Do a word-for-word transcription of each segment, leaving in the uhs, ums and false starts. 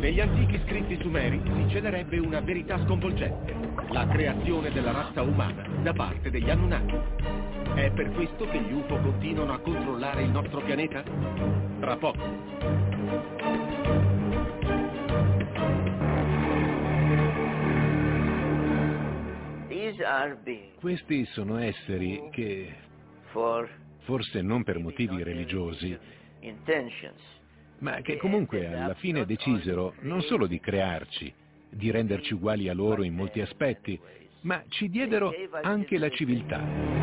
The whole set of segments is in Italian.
Negli antichi scritti sumeri si celerebbe una verità sconvolgente, la creazione della razza umana da parte degli Anunnaki. È per questo che gli U F O continuano a controllare il nostro pianeta? Tra poco. Questi sono esseri che, forse non per motivi religiosi, ma che comunque alla fine decisero non solo di crearci, di renderci uguali a loro in molti aspetti, ma ci diedero anche la civiltà.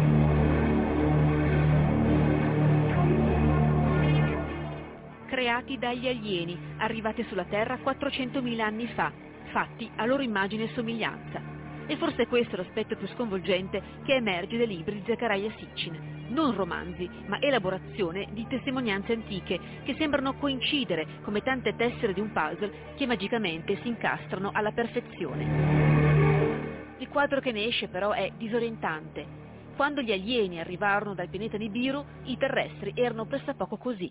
Creati dagli alieni, arrivati sulla Terra quattrocentomila anni fa, fatti a loro immagine e somiglianza. E forse questo è l'aspetto più sconvolgente che emerge dai libri di Zecharia Sitchin. Non romanzi, ma elaborazione di testimonianze antiche che sembrano coincidere come tante tessere di un puzzle che magicamente si incastrano alla perfezione. Il quadro che ne esce però è disorientante. Quando gli alieni arrivarono dal pianeta Nibiru, i terrestri erano pressappoco così.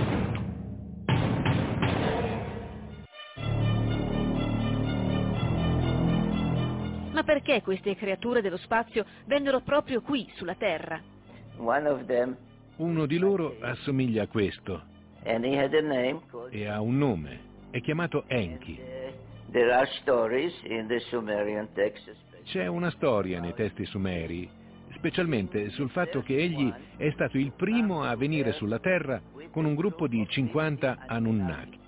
Ma perché queste creature dello spazio vennero proprio qui, sulla Terra? Uno di loro assomiglia a questo e ha un nome, è chiamato Enki. C'è una storia nei testi sumeri, specialmente sul fatto che egli è stato il primo a venire sulla Terra con un gruppo di cinquanta Anunnaki.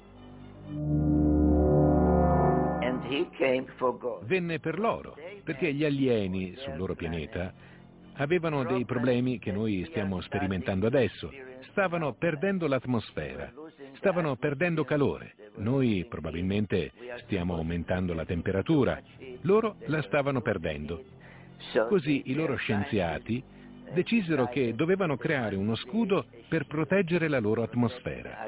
Venne per loro, perché gli alieni sul loro pianeta avevano dei problemi che noi stiamo sperimentando adesso. Stavano perdendo l'atmosfera, stavano perdendo calore. Noi probabilmente stiamo aumentando la temperatura, loro la stavano perdendo. Così i loro scienziati decisero che dovevano creare uno scudo per proteggere la loro atmosfera.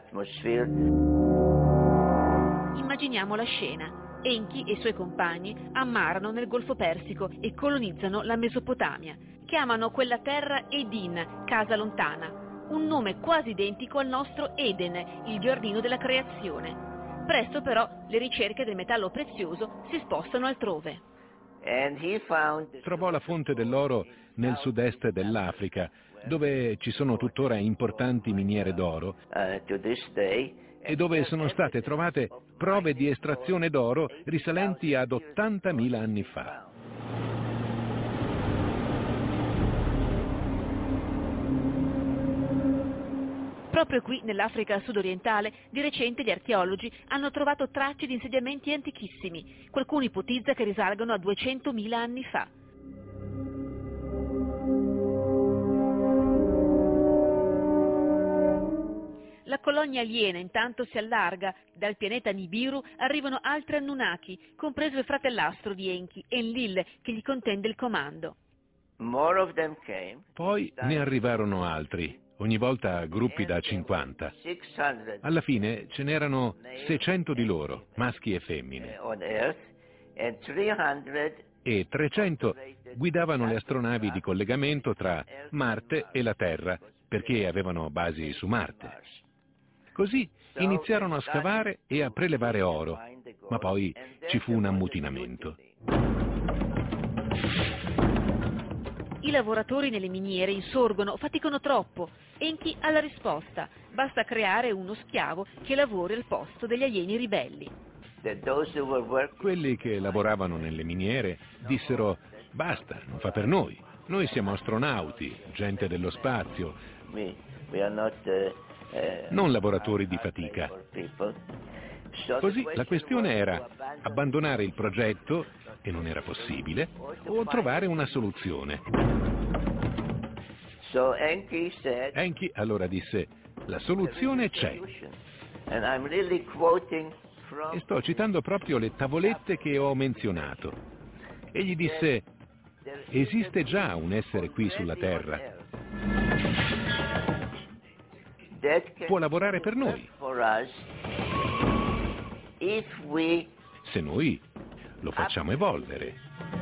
Immaginiamo la scena. Enki e i suoi compagni ammarano nel Golfo Persico e colonizzano la Mesopotamia. Chiamano quella terra Edin, casa lontana, un nome quasi identico al nostro Eden, il giardino della creazione. Presto però le ricerche del metallo prezioso si spostano altrove. Trovò la fonte dell'oro nel sud-est dell'Africa, dove ci sono tuttora importanti miniere d'oro e dove sono state trovate prove di estrazione d'oro risalenti ad ottantamila anni fa. Proprio qui, nell'Africa sudorientale, di recente gli archeologi hanno trovato tracce di insediamenti antichissimi. Qualcuno ipotizza che risalgano a duecentomila anni fa. La colonia aliena intanto si allarga, dal pianeta Nibiru arrivano altri Anunnaki, compreso il fratellastro di Enki, Enlil, che gli contende il comando. Poi ne arrivarono altri, ogni volta gruppi da cinquanta. Alla fine ce n'erano seicento di loro, maschi e femmine. E trecento guidavano le astronavi di collegamento tra Marte e la Terra, perché avevano basi su Marte. Così iniziarono a scavare e a prelevare oro, ma poi ci fu un ammutinamento. I lavoratori nelle miniere insorgono, faticano troppo. Enki ha la risposta: basta creare uno schiavo che lavori al posto degli alieni ribelli. Quelli che lavoravano nelle miniere dissero: basta, non fa per noi. Noi siamo astronauti, gente dello spazio, non lavoratori di fatica. Così la questione era abbandonare il progetto, e non era possibile, o trovare una soluzione. Enki allora disse: la soluzione c'è. E sto citando proprio le tavolette che ho menzionato. Egli disse: esiste già un essere qui sulla Terra. Può lavorare per noi, se noi lo facciamo evolvere,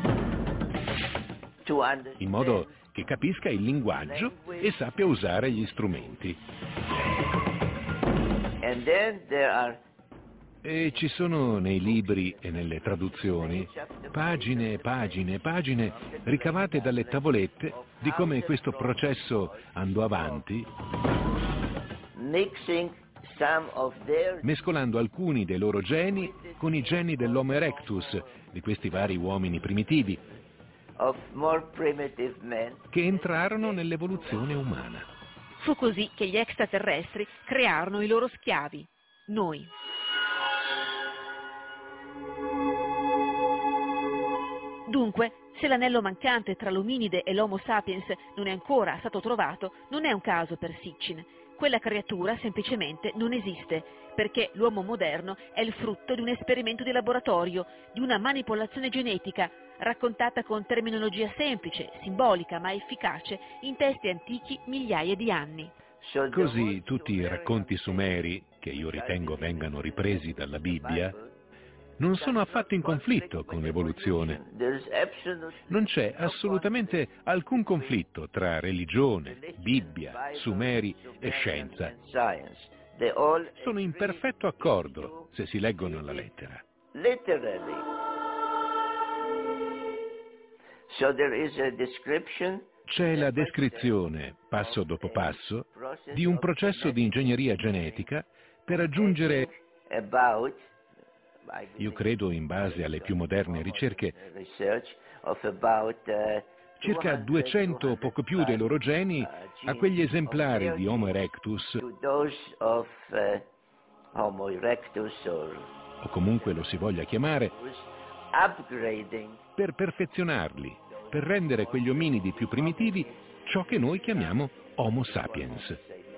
in modo che capisca il linguaggio e sappia usare gli strumenti. E ci sono nei libri e nelle traduzioni pagine e pagine e pagine ricavate dalle tavolette di come questo processo andò avanti, mescolando alcuni dei loro geni con i geni dell'Homo erectus, di questi vari uomini primitivi, che entrarono nell'evoluzione umana. Fu così che gli extraterrestri crearono i loro schiavi, noi. Dunque, se l'anello mancante tra l'ominide e l'Homo sapiens non è ancora stato trovato, non è un caso per Sitchin. Quella creatura semplicemente non esiste, perché l'uomo moderno è il frutto di un esperimento di laboratorio, di una manipolazione genetica, raccontata con terminologia semplice, simbolica ma efficace, in testi antichi migliaia di anni. Così tutti i racconti sumeri, che io ritengo vengano ripresi dalla Bibbia, non sono affatto in conflitto con l'evoluzione. Non c'è assolutamente alcun conflitto tra religione, Bibbia, Sumeri e scienza. Sono in perfetto accordo se si leggono alla lettera. C'è la descrizione, passo dopo passo, di un processo di ingegneria genetica per raggiungere, io credo in base alle più moderne ricerche, circa duecento o poco più dei loro geni a quegli esemplari di Homo erectus, o comunque lo si voglia chiamare, per perfezionarli, per rendere quegli ominidi più primitivi ciò che noi chiamiamo Homo sapiens.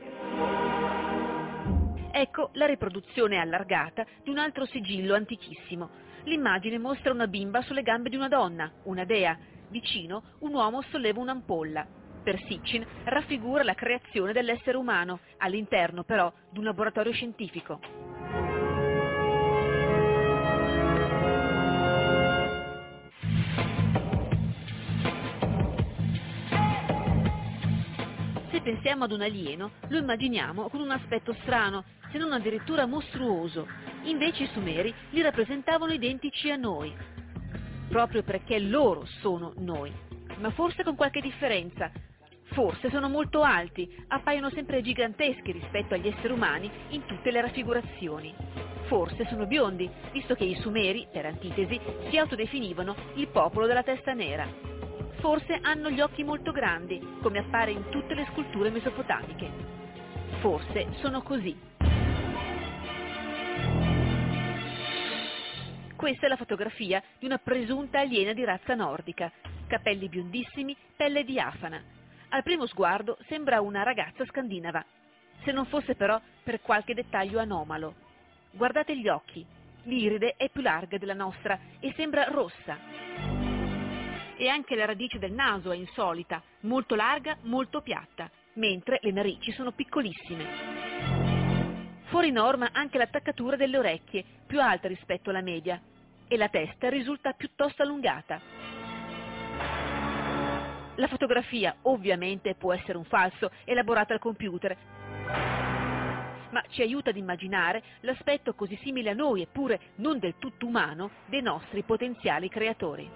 Ecco la riproduzione allargata di un altro sigillo antichissimo. L'immagine mostra una bimba sulle gambe di una donna, una dea. Vicino un uomo solleva un'ampolla. Per Sitchin raffigura la creazione dell'essere umano, all'interno però di un laboratorio scientifico. Se pensiamo ad un alieno, lo immaginiamo con un aspetto strano, se non addirittura mostruoso. Invece i Sumeri li rappresentavano identici a noi, proprio perché loro sono noi, ma forse con qualche differenza. Forse sono molto alti, appaiono sempre giganteschi rispetto agli esseri umani in tutte le raffigurazioni. Forse sono biondi, visto che i Sumeri, per antitesi, si autodefinivano il popolo della testa nera. Forse hanno gli occhi molto grandi, come appare in tutte le sculture mesopotamiche. Forse sono così. Questa è la fotografia di una presunta aliena di razza nordica. Capelli biondissimi, pelle diafana. Al primo sguardo sembra una ragazza scandinava, se non fosse però per qualche dettaglio anomalo. Guardate gli occhi. L'iride è più larga della nostra e sembra rossa. E anche la radice del naso è insolita, molto larga, molto piatta, mentre le narici sono piccolissime. Fuori norma anche l'attaccatura delle orecchie, più alta rispetto alla media, e la testa risulta piuttosto allungata. La fotografia ovviamente può essere un falso, elaborato al computer, ma ci aiuta ad immaginare l'aspetto così simile a noi, eppure non del tutto umano, dei nostri potenziali creatori.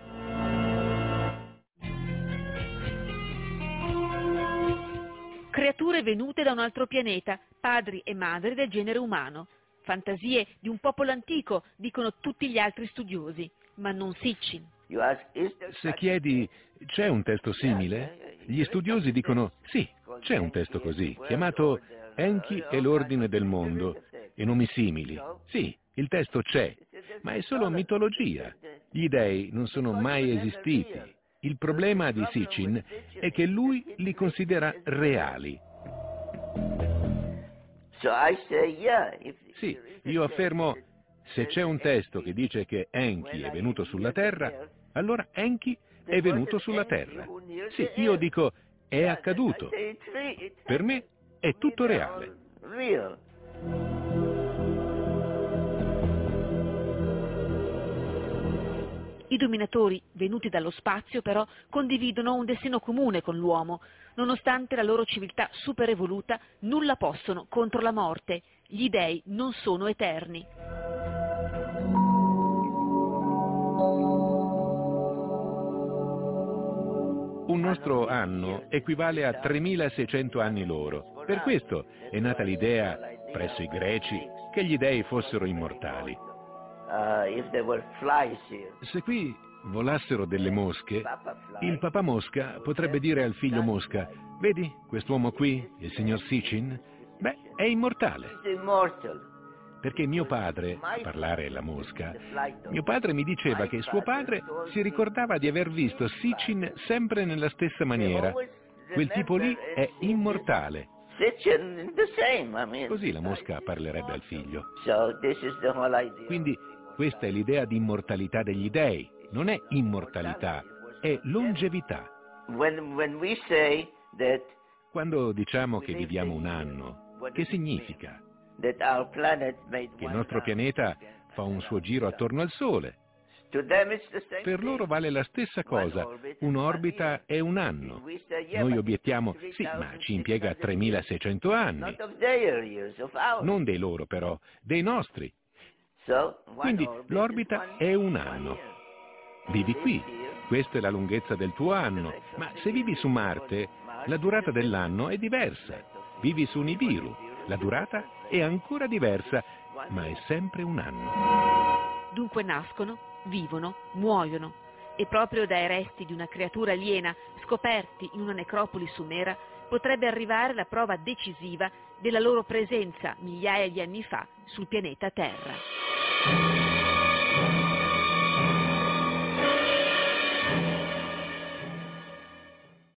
Creature venute da un altro pianeta, padri e madri del genere umano. Fantasie di un popolo antico, dicono tutti gli altri studiosi, ma non Sitchin. Se chiedi, c'è un testo simile? Gli studiosi dicono, sì, c'è un testo così, chiamato Enki e l'ordine del mondo, e nomi simili. Sì, il testo c'è, ma è solo mitologia. Gli dei non sono mai esistiti. Il problema di Sitchin è che lui li considera reali. Sì, io affermo, se c'è un testo che dice che Enki è venuto sulla Terra, allora Enki è venuto sulla Terra. Sì, io dico, è accaduto. Per me è tutto reale. I dominatori, venuti dallo spazio, però, condividono un destino comune con l'uomo. Nonostante la loro civiltà super evoluta, nulla possono contro la morte. Gli dei non sono eterni. Un nostro anno equivale a tremilaseicento anni loro. Per questo è nata l'idea, presso i greci, che gli dei fossero immortali. Se qui volassero delle mosche, il papà mosca potrebbe dire al figlio mosca: vedi quest'uomo qui, il signor Sitchin? Beh, è immortale. Perché mio padre, a parlare la mosca, mio padre mi diceva che suo padre si ricordava di aver visto Sitchin sempre nella stessa maniera. Quel tipo lì è immortale. Così la mosca parlerebbe al figlio. Quindi questa è l'idea di immortalità degli dei. Non è immortalità, è longevità. Quando diciamo che viviamo un anno, che significa? Che il nostro pianeta fa un suo giro attorno al Sole. Per loro vale la stessa cosa, un'orbita è un anno. Noi obiettiamo, sì, ma ci impiega tremilaseicento anni. Non dei loro però, dei nostri. Quindi l'orbita è un anno. Vivi qui, questa è la lunghezza del tuo anno, ma se vivi su Marte, la durata dell'anno è diversa. Vivi su Nibiru, la durata è ancora diversa, ma è sempre un anno. Dunque nascono, vivono, muoiono, e proprio dai resti di una creatura aliena scoperti in una necropoli sumera potrebbe arrivare la prova decisiva della loro presenza migliaia di anni fa sul pianeta Terra.